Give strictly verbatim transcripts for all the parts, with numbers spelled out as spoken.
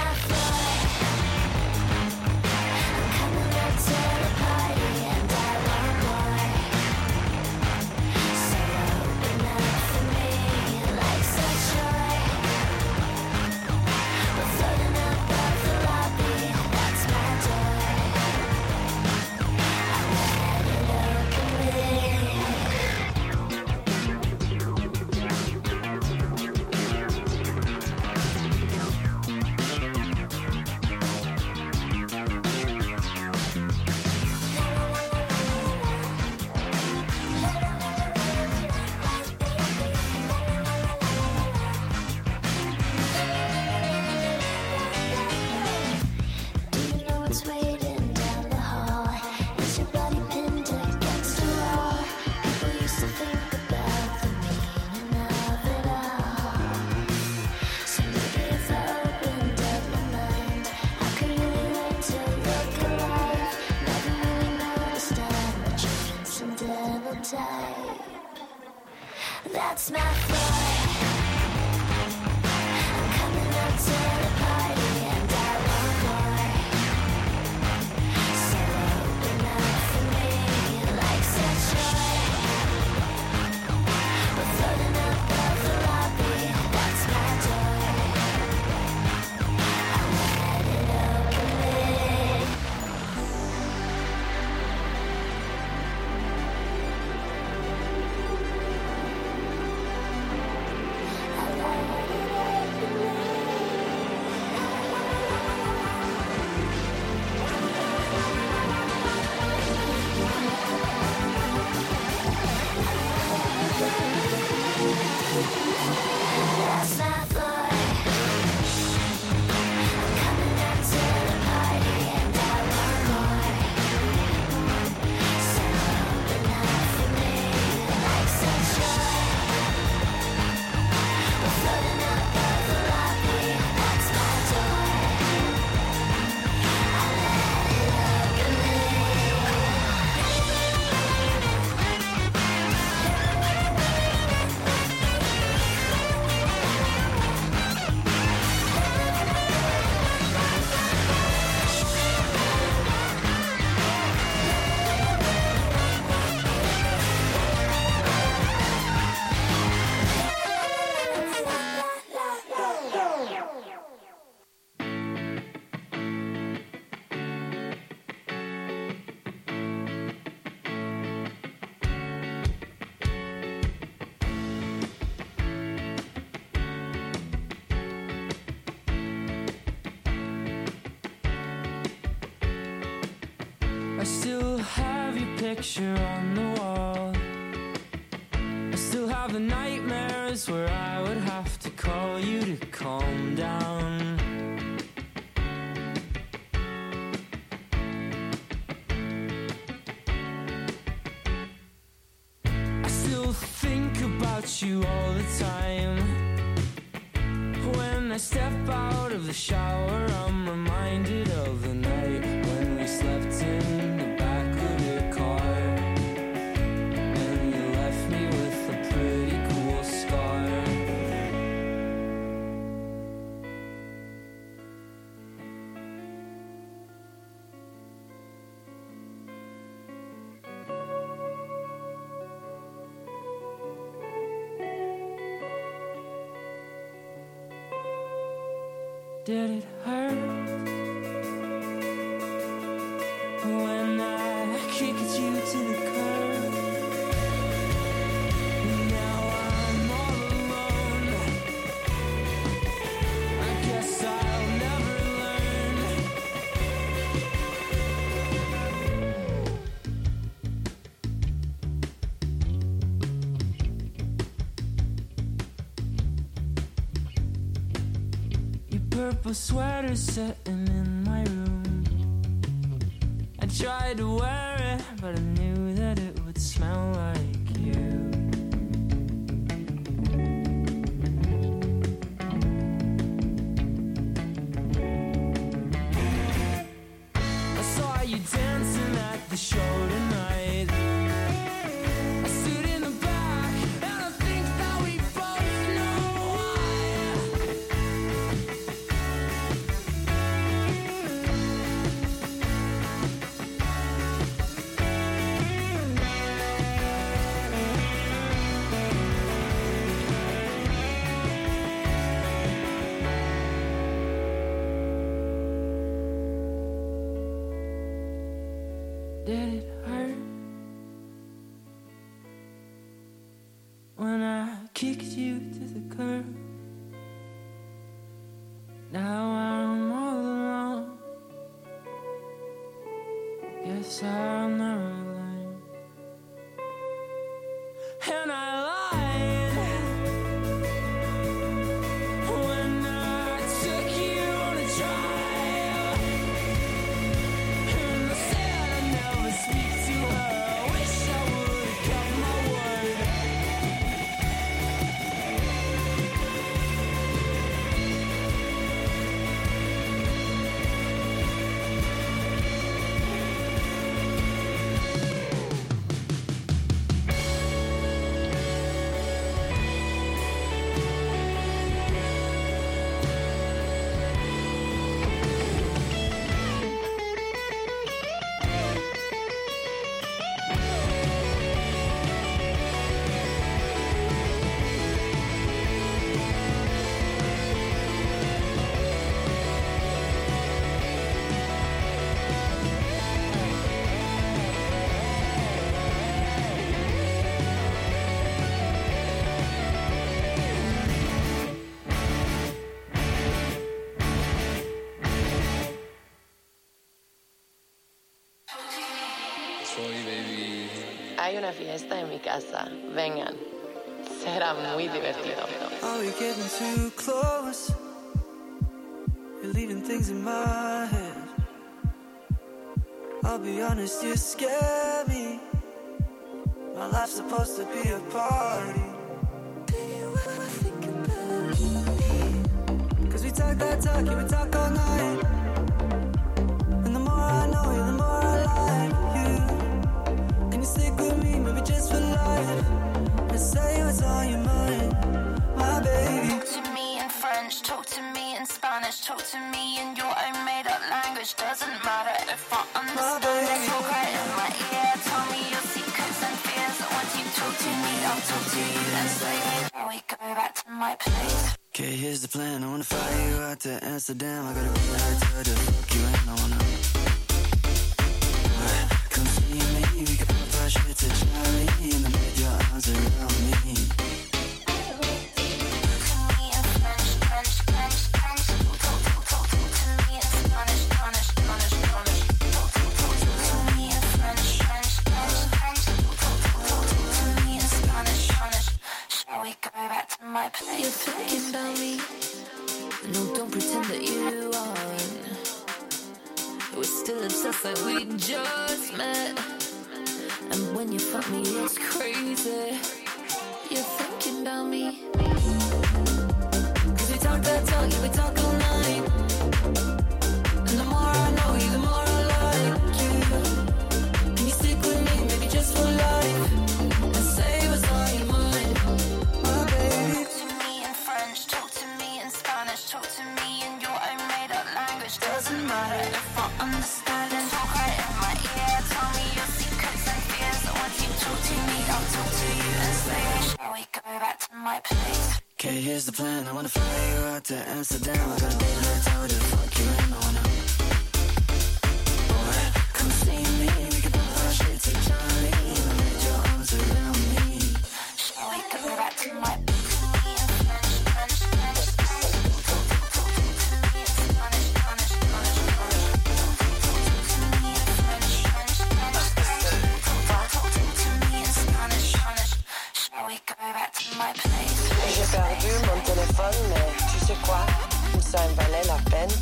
That's my flight. I'm coming up to the party and I want more. So open up for me like such joy. We're floating above the lobby, that's my door. I'll let it open me. That's my floor. I'm coming up to the party and I want more. So open up for me like such joy. We're floating above the lobby, that's my door. I'll let it open me. I still have your picture on the wall. I still have the nightmares where I would have to call you to calm down. I still think about you all the time. When I step out of the shower, I'm reminded of the night when we slept in the back of your car, and you left me with a pretty cool scar. Did it hurt when I kicked you to the curb? Now I'm all alone. I guess I'll never learn. Your purple sweater sitting in my room. I tried to wear it, but I knew that it would smell like you. I saw you dancing at the show tonight. I stood in the back, and I think that we both know why. Did it hurt when I kicked you to the curb? Now I'm all alone. Guess I'll never learn. And I lied when I took you on a drive. And I said I'd never speak to her. I wish I would've kept my word. Hay una fiesta en mi casa. Vengan. Será muy divertido. Are we getting too close? You're leaving things in my head. I'll be honest, you scare me. My life's supposed to be a party. Do you ever think about me? Cause we talk that talk, yeah, we talk all night. And the more I know you, the more I like you. Can you stick with me, maybe just for life? And say what's on your mind, my baby. Talk to me in French, talk to me in Spanish, talk to me in your own made-up language. Doesn't matter if I understand it. Talk right in my ear, tell me your secrets and fears. Once you talk to me, I'll talk to you and say, shall we go back to my place? Okay, here's the plan. I wanna fly you out to Amsterdam. I gotta be there to the fuck you and I wanna uh, come see me. We can pop our shit to Charlie and then put your arms around me. You're thinking about me. No, don't pretend that you aren't. We're still obsessed like we just met. And when you fuck me, it's crazy. You're thinking about me. Cause we talk that talk, yeah, we talk all night. And the more I know you, the more I like you. Can you stick with me, maybe just for life? And say what's on your mind, my baby. Talk to me in French, talk to me in Spanish, talk to me in your own made-up language. Doesn't matter if I understand it. Talk right in my ear, tell me your secrets and fears. Once you talk to me, I'll talk to you and say, shall we go back to my place? Okay, here's the plan. I wanna fly you out to Amsterdam. I gotta be there to the fuck you and I wanna boy, come see me. We can pop our shit to Charlie and then put your arms around me. Shall we go back to my place? Me in French, French, French, Spanish. Talk to me in Spanish, Spanish, Spanish, Spanish. Talk to me in French, French, French, Spanish. Talk to me in Spanish, Spanish. Shall we go back to my place? J'ai perdu mon téléphone, mais tu sais quoi? Ça en valait la peine.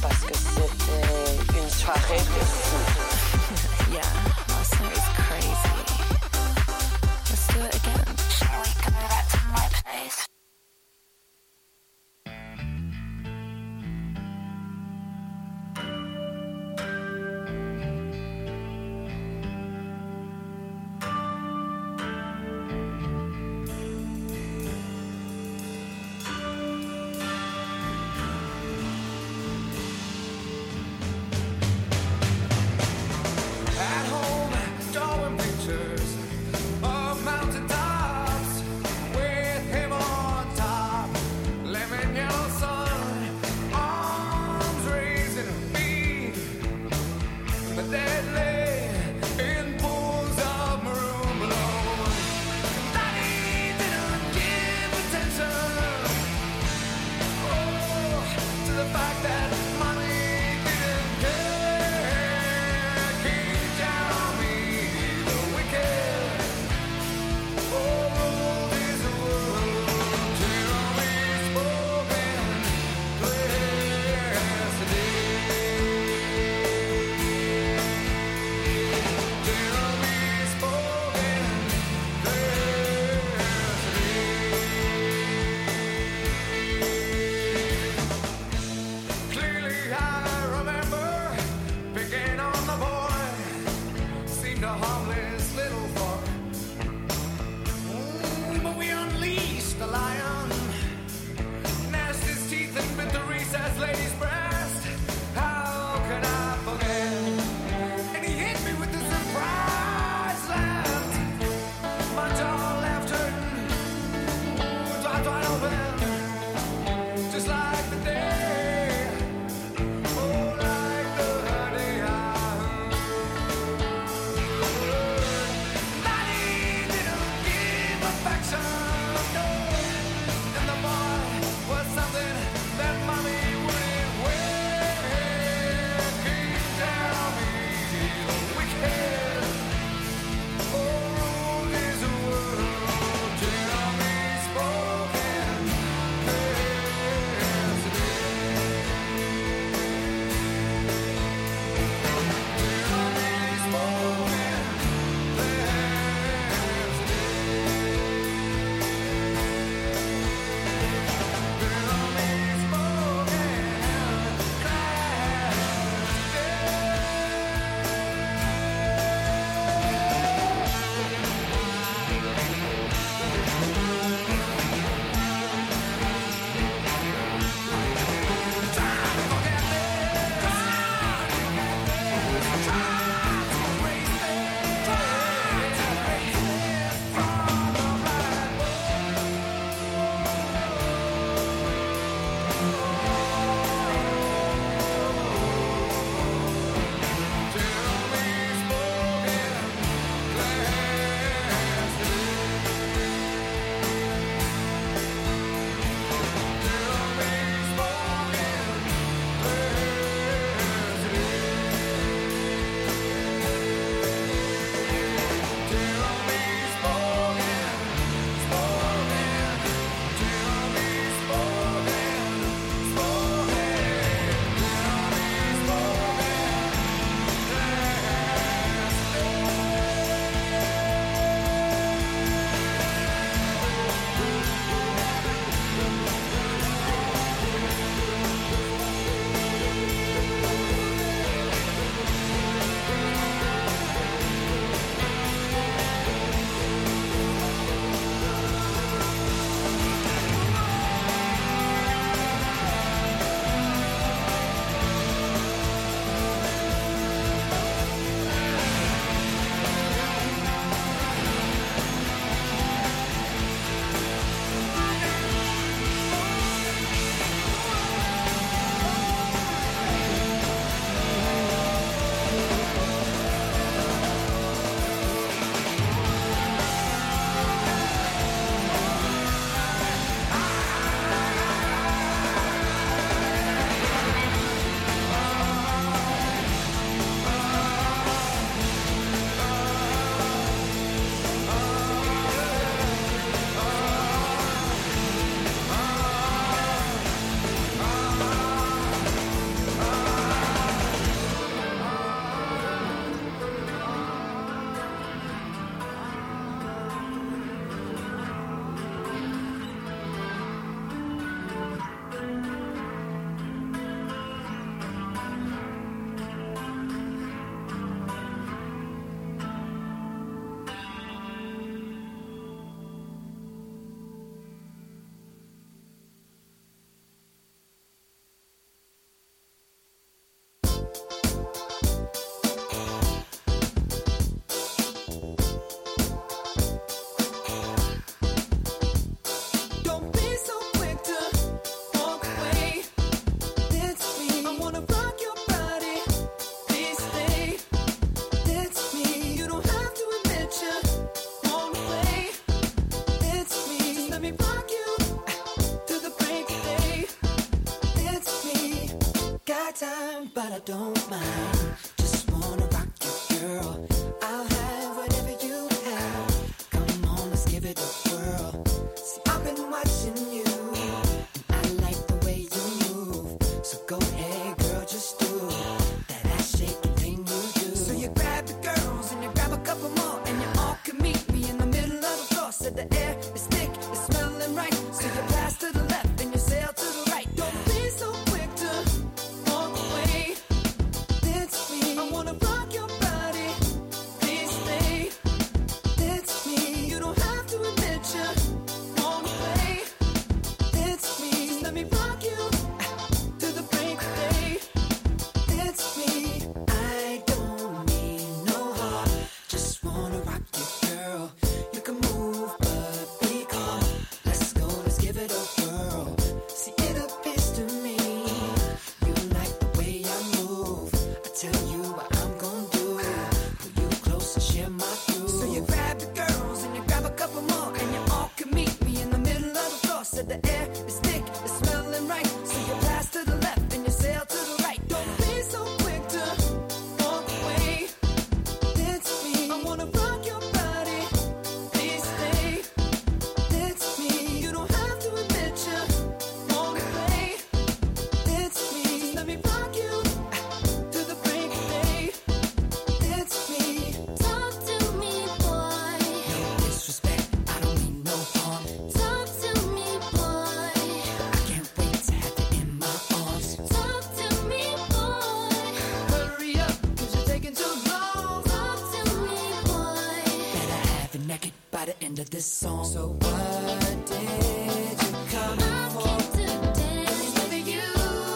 but I don't mind. Just wanna rock you, girl. I'll have whatever you have. Come on, let's give it a whirl. See, I've been watching you. I like the way you move. So go ahead, girl, just do that ass shaking thing you do. So you grab the girls and you grab a couple more, and you all can meet me in the middle of the floor. So the air is thick, it's smelling right. So you pass to the left and you sail to the right. Don't be so quick to walk away. That's me. I wanna rock your body. Please stay. That's me. You don't have to admit you wanna play. That's me. Just let me rock you to the break of day. That's me. I don't need no heart. Just wanna rock you, girl. You can move, but be calm. Let's go, let's give it a whirl. See, it appears to me you like the way I move. I tell you what I'm gonna do. Pull you close and share my groove. So you grab the girls and you grab a couple more, and you all can meet me in the middle of the floor. So the air is thick, it's smelling right. So you pass to the left and you sail to the right. Don't be so quick to walk away. That's me. I wanna rock your body. Please stay. That's me. You don't have to admit you wanna play. That's me. Just let me rock you to the break of day. That's me. Talk to me, boy. No disrespect, I don't mean no harm. Talk to me, boy. I can't wait to have you in my arms. Talk to me, boy. Hurry up, cause you're taking too long. Talk to me, boy. Better have it naked by the end of this song. So what did you come I for? came to dance with you.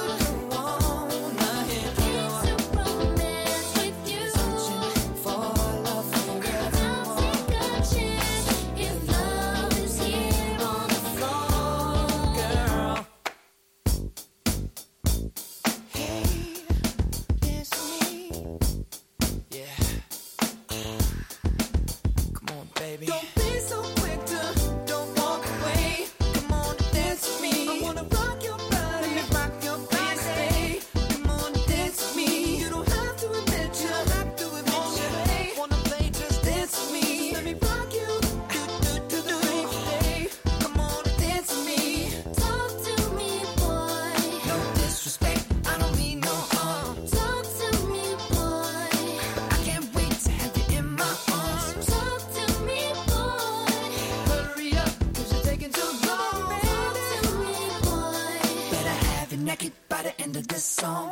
Wanna hit the Came door. to romance with you. Searching for love forever. Don't take a chance if love is here on the floor. Girl. Hey, it's me. Yeah. Come on, baby. Don't be so quick to don't walk away. Come on, dance with me. I wanna rock your body. Let me rock your body. Stay. Come on, dance with me. You don't have to admit you have to admit you wanna play. Just dance with me. Let me rock you do do do do day. Come on, dance with me. Talk to me, boy. No disrespect, I don't mean no harm. Talk to me, boy. I can't wait to have you in my arms. Talk to me, boy. Hurry up, cause you're taking too long. Talk to me, boy. Better have it naked by the end of this song.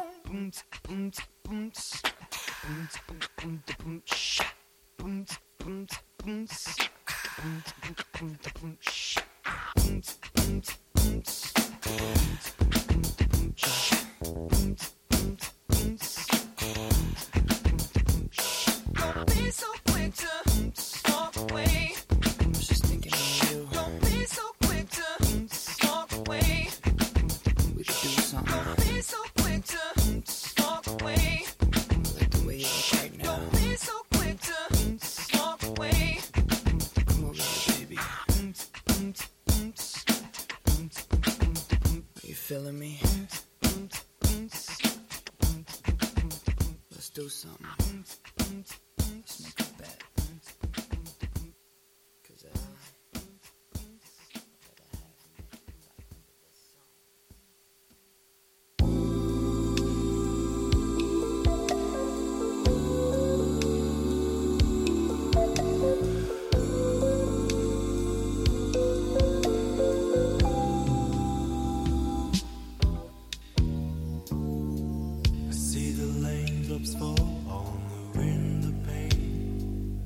Don't be so quick to walk away. I was just thinking of you. Don't be so quick to walk away. We could do something. Don't be so quick to walk away. Like the way you look right now. Don't be so quick to walk away. Come over here, baby. Are you feeling me? Let's do something. Let's make a bet. 'Cause I I see the raindrops fall on the window pane.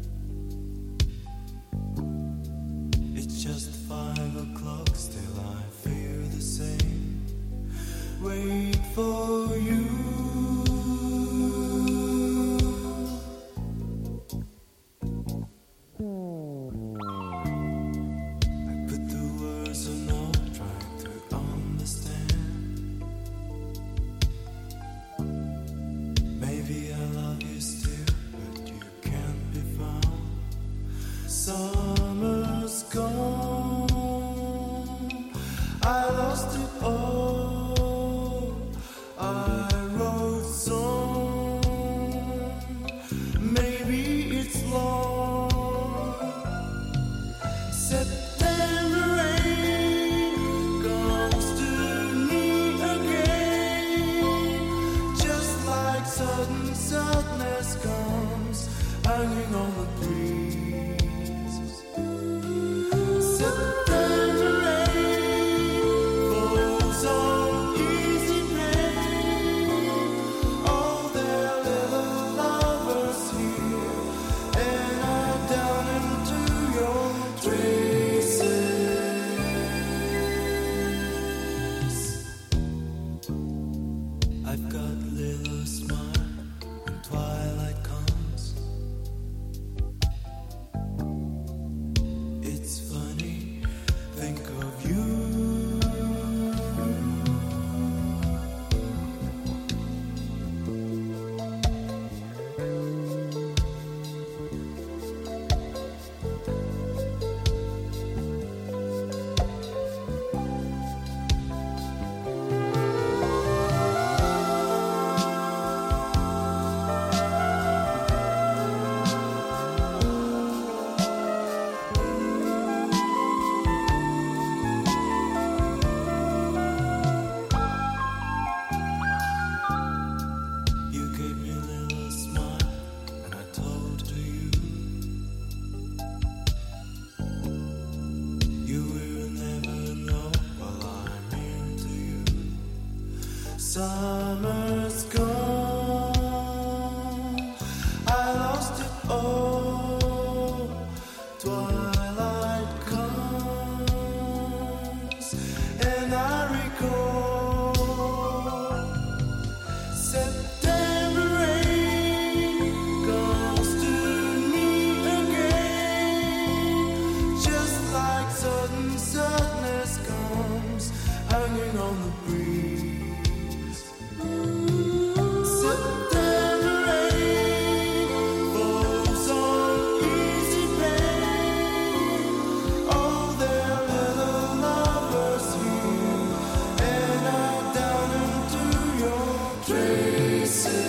It's just five o'clock, still I feel the same. Wait for you. I put the words on off, trying to understand. Maybe I love you still. sudden sadness comes, hanging on the breeze. September rain falls on easy pain. All their little lovers here, and I'm down into your traces. I've got little smile when twilight comes. It's funny, think of you. You gave me a little smile, and I told to you, you will never know while I'm into you. Summer's gone, I lost it all. Twilight comes, and I recall September rain comes to me again, just like sudden sadness comes, hanging on the breeze. September rain falls on easy pain. All their little lovers here, and I'm down into your traces.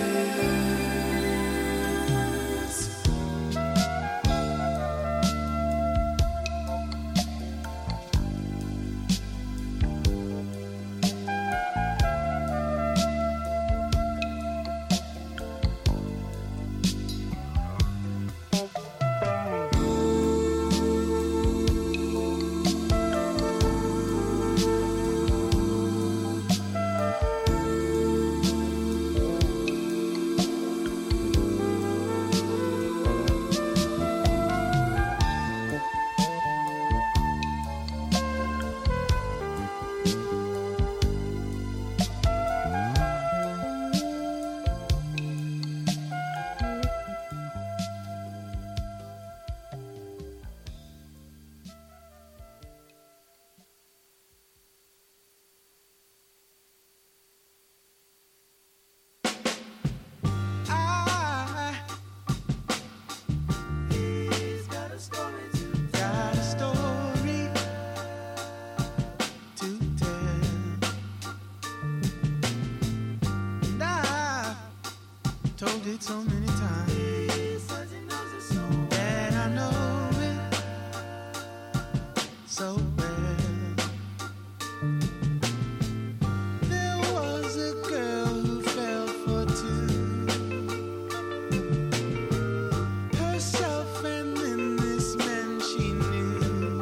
I He's got a story to got a story to tell. And I've told it so many times that I know it so well. There was a girl who fell for two, herself and then this man she knew.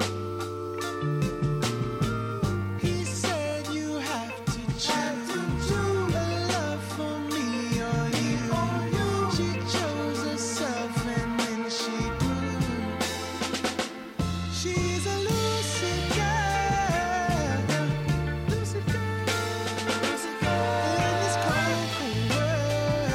He said you have to choose a love for me or you. She chose herself and then she grew. She's a lucid girl, lucid girl, lucid girl in this cold world.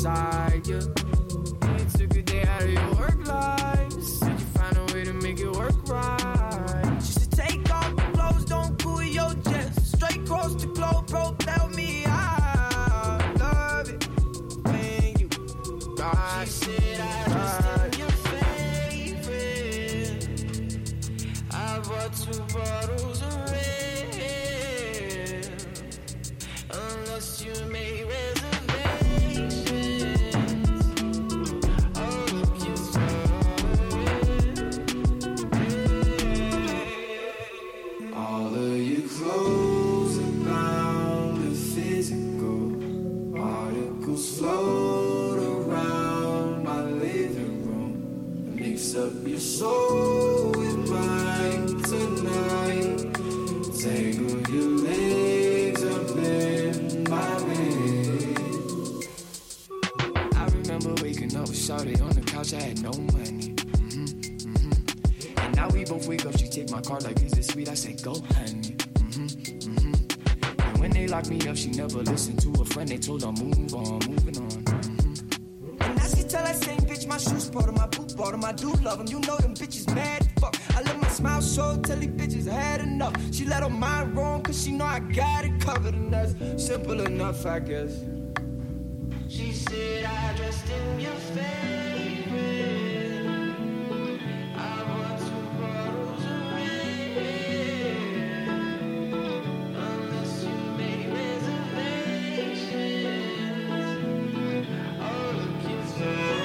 beside you. You took a day out of your work life. Said you find a way to make it work right. She said, take off the clothes, don't pull your chest. Straight across the globe, propel me. I love it when you ride. She said, I just am your favorite. I bought two bottles of red. Unless you made reservations. Oh, look, you're sorry. All of your clothes are bound and physical. Articles float around my living room. Mix up your soul with mine tonight. Tangle your legs up in my bed. I remember waking up with Shawty on the couch. I had no money. Mhm, mhm. And now we both wake up. She take my card like, is it sweet? I say, go, honey. Mhm, mhm. And when they locked me up, she never listened to a friend. They told her, move on, moving on. Mhm. And now she tell that same bitch my shoes bought her, my boot bought her, I do love them. You know them bitches mad fuck. I let my smile show, tell these bitches I had enough. She let her mind roam, cause she know I got it covered. And that's simple enough, I guess. She said I dressed in your favorite. I want two bottles of red. Unless you made reservations. Oh, look, you're sorry.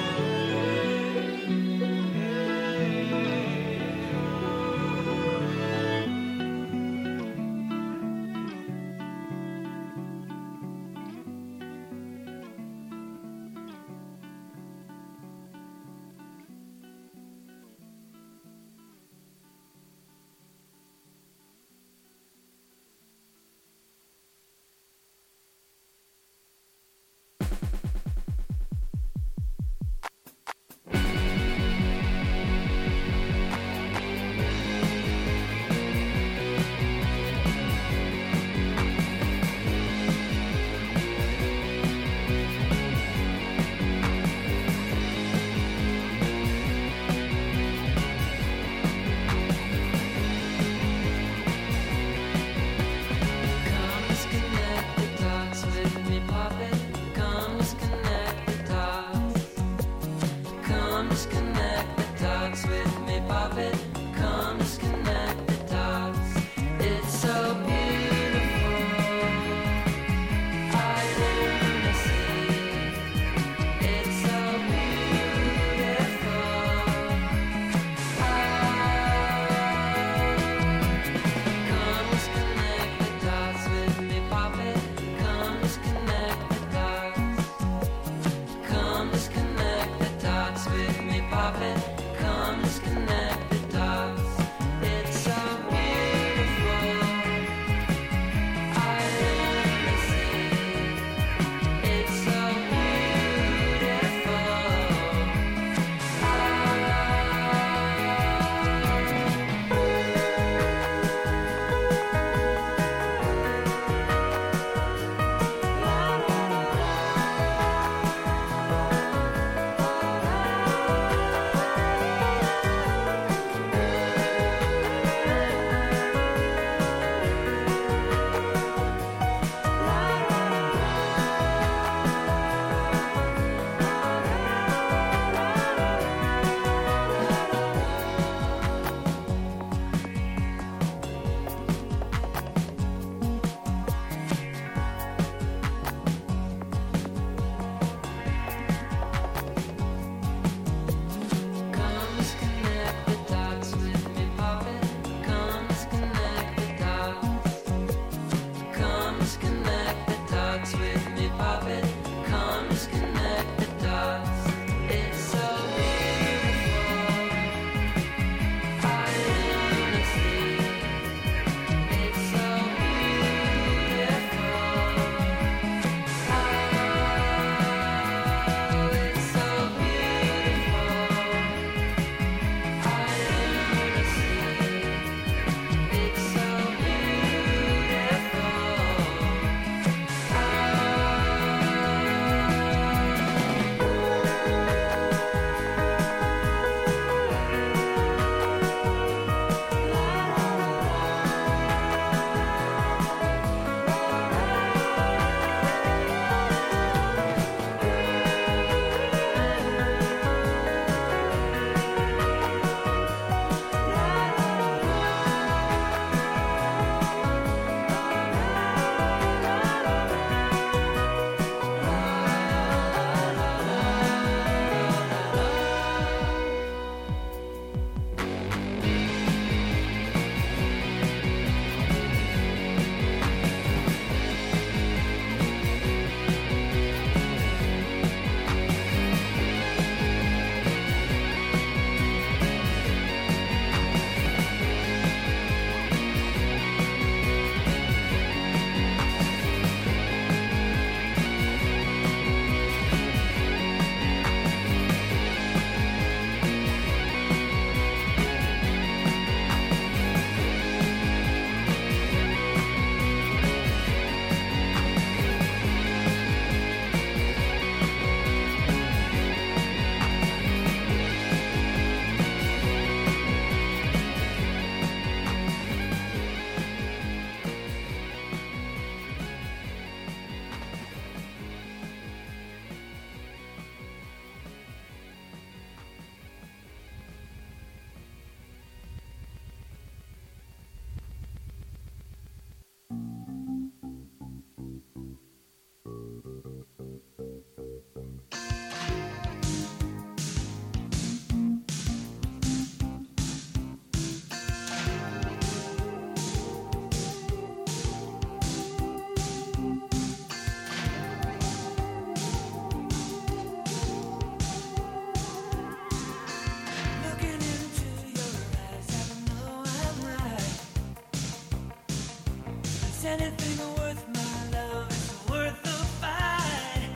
Is anything worth my love? Is it worth the fight?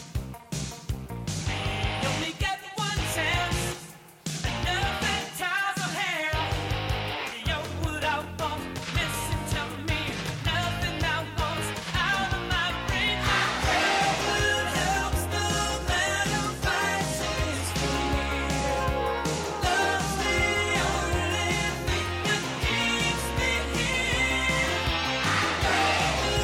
You only get one chance. Nothing ties of hell. You're what I want. Listen to me. Nothing I want's out of my reach. What helps no matter fights is free. Love's the only thing that keeps me here.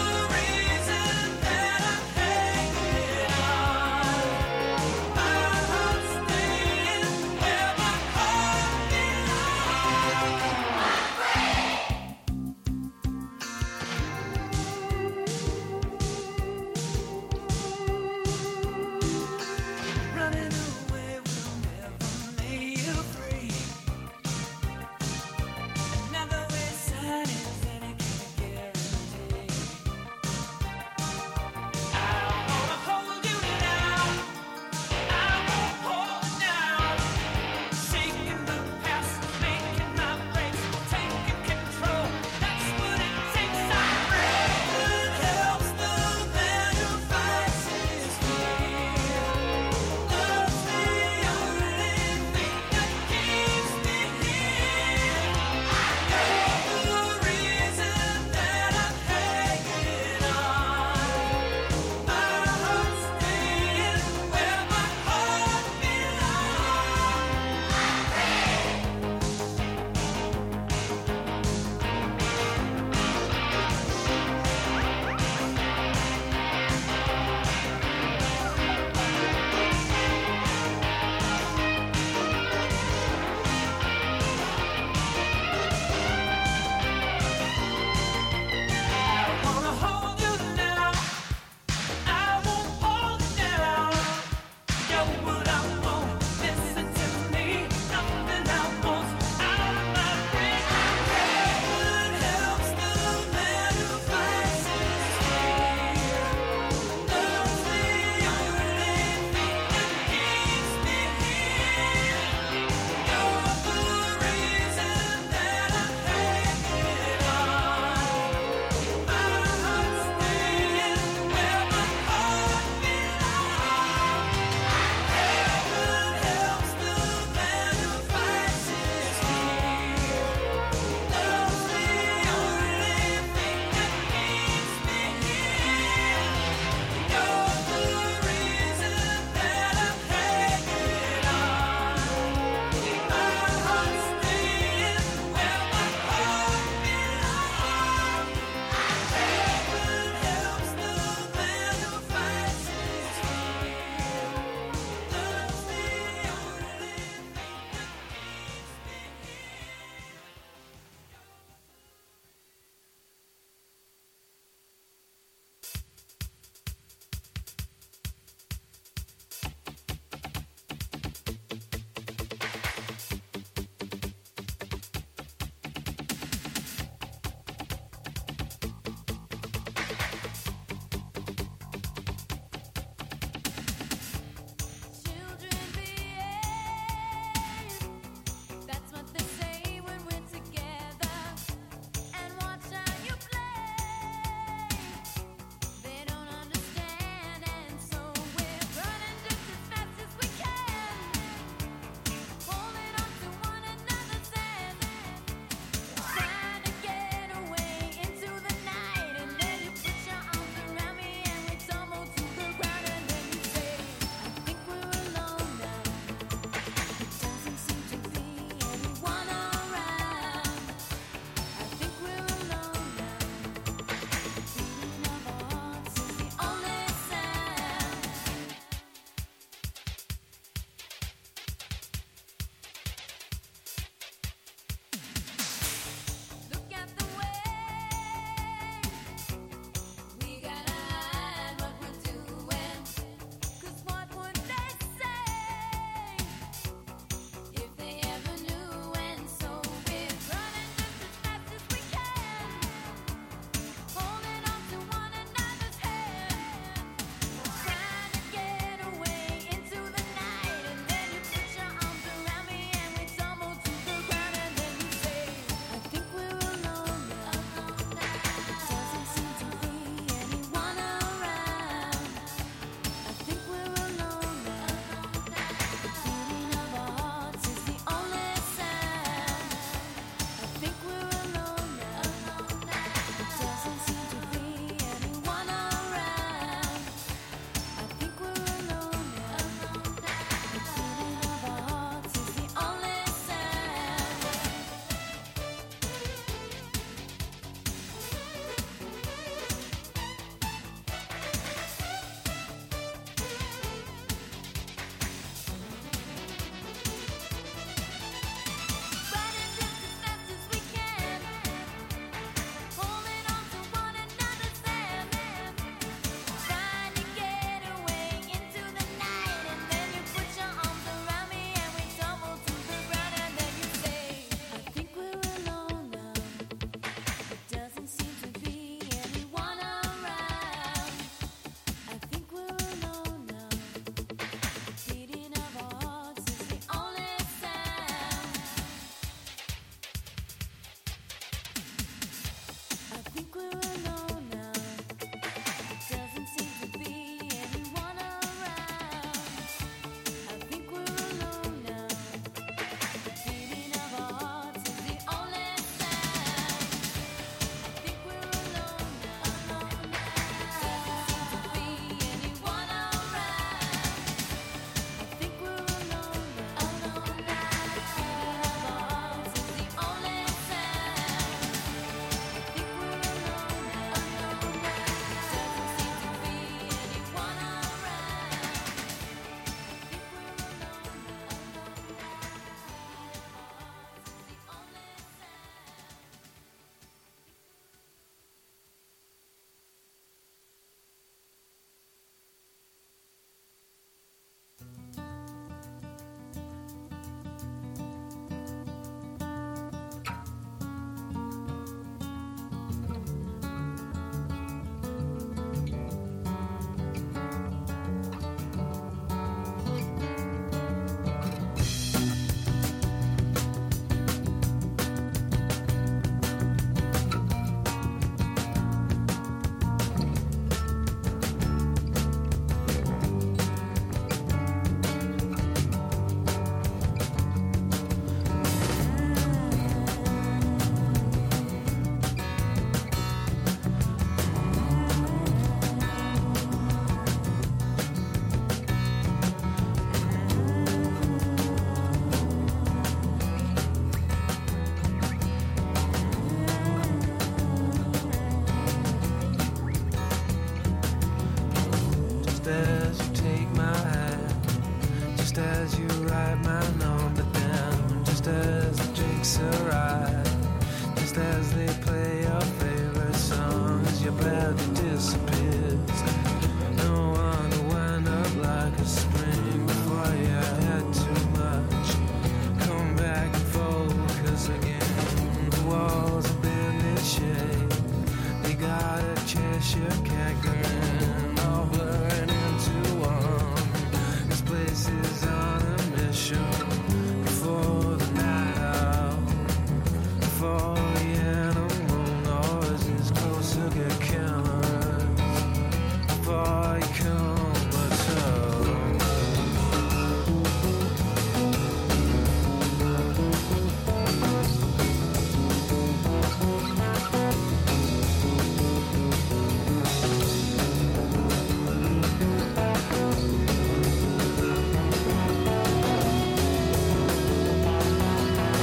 wish you can't come in, all blurring into one. This place is on a mission before the night out, before the animal noises closer get killers, before you come return.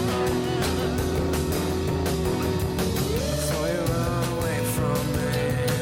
Before you run away from me,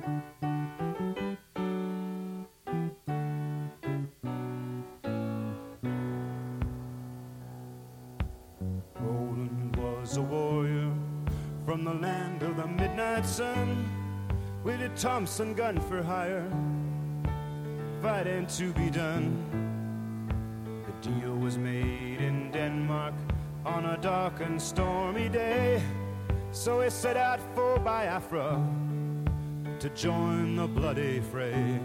Roland was a warrior from the land of the midnight sun, with a Thompson gun for hire, fighting to be done. The deal was made in Denmark on a dark and stormy day, so he set out for Biafra to join the bloody fray.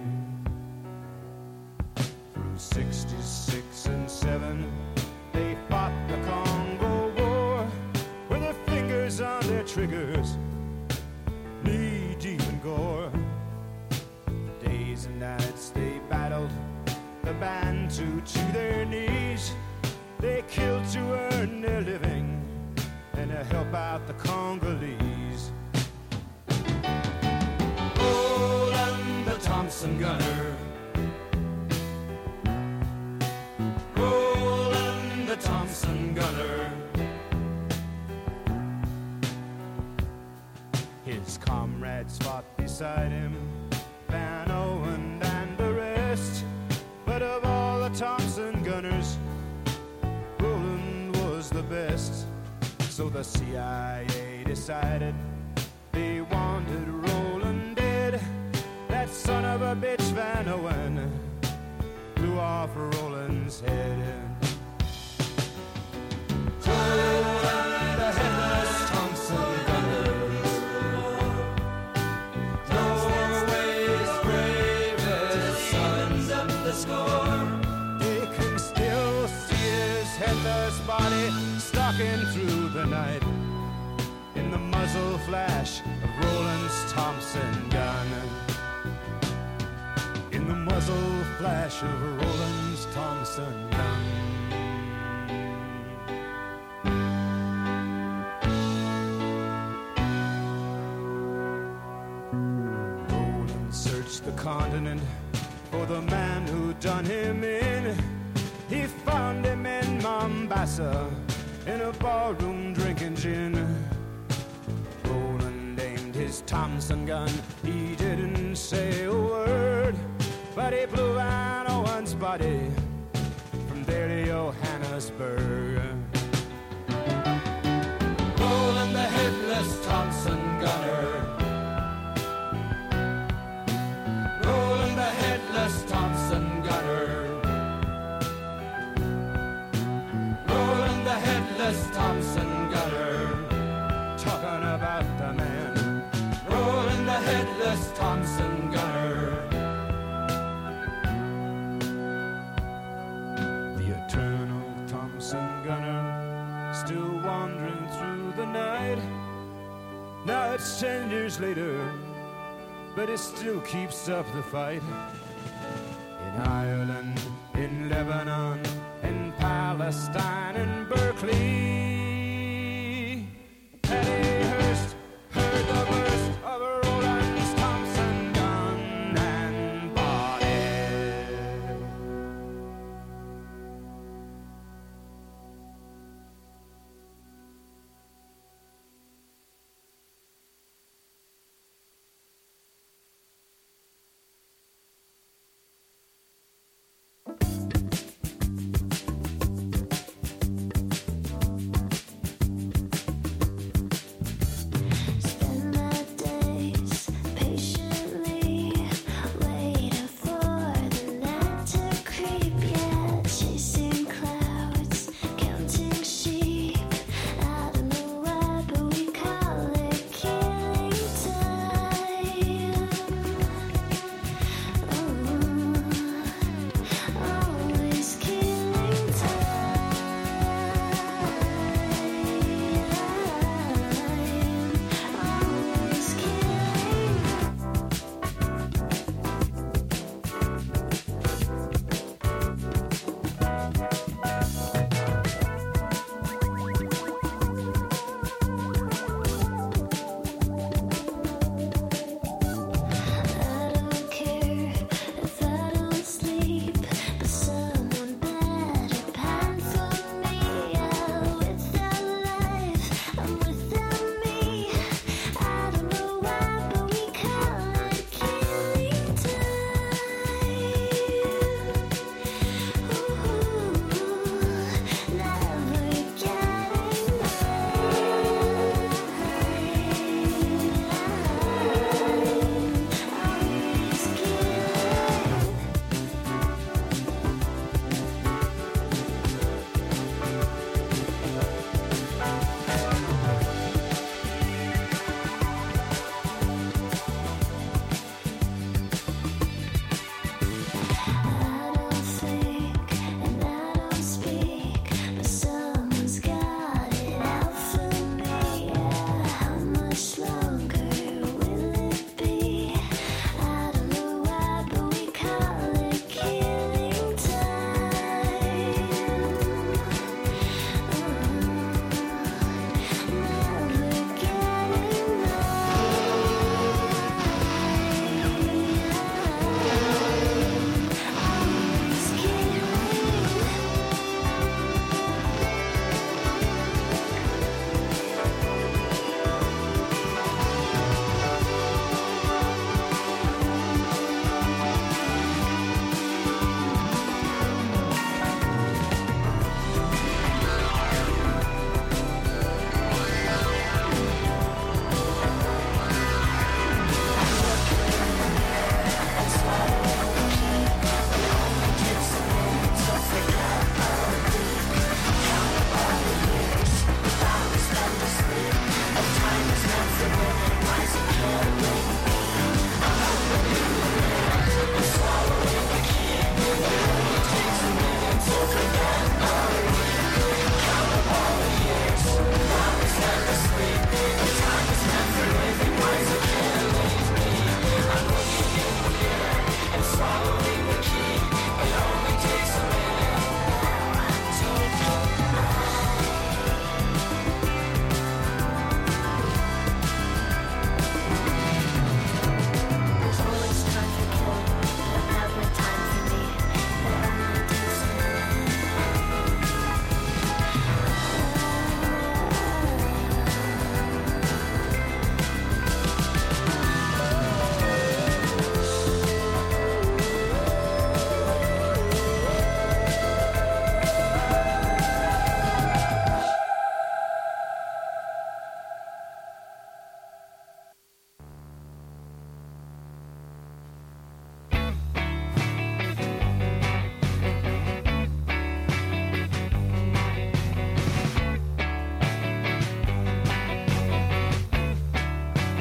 Through sixty-six and seven, they fought the Congo War, with their fingers on their triggers, knee deep in gore. Days and nights they battled, the Bantu to their knees. They killed to earn their living and to help out the Congolese. Roland the Thompson gunner, Roland the Thompson gunner. His comrades fought beside him, Van Owen and the rest. But of all the Thompson gunners, Roland was the best. So the C I A decided they wanted Roland dead. That son of a bitch Van Owen blew off Roland's head. Roland the headless Thompson gunner, Norway's bravest sons up the score. They can still see his headless body stalking through the night in the muzzle flash of Roland's Thompson gun. In the muzzle flash of Roland's Thompson gun. Roland searched the continent for the man who done him in. He found him in Mombasa, in a ballroom drinking gin. Roland aimed his Thompson gun, he didn't say a word, but he blew Van Owen's body from there to Johannesburg. Roland the headless Thompson gunner, Roland the headless Thompson gunner, Roland the headless Thompson gunner, talking about the man, Roland the headless Thompson gunner. The eternal Thompson gunner, still wandering through the night. Now it's ten years later, but it still keeps up the fight. In Ireland, in Lebanon, in Palestine,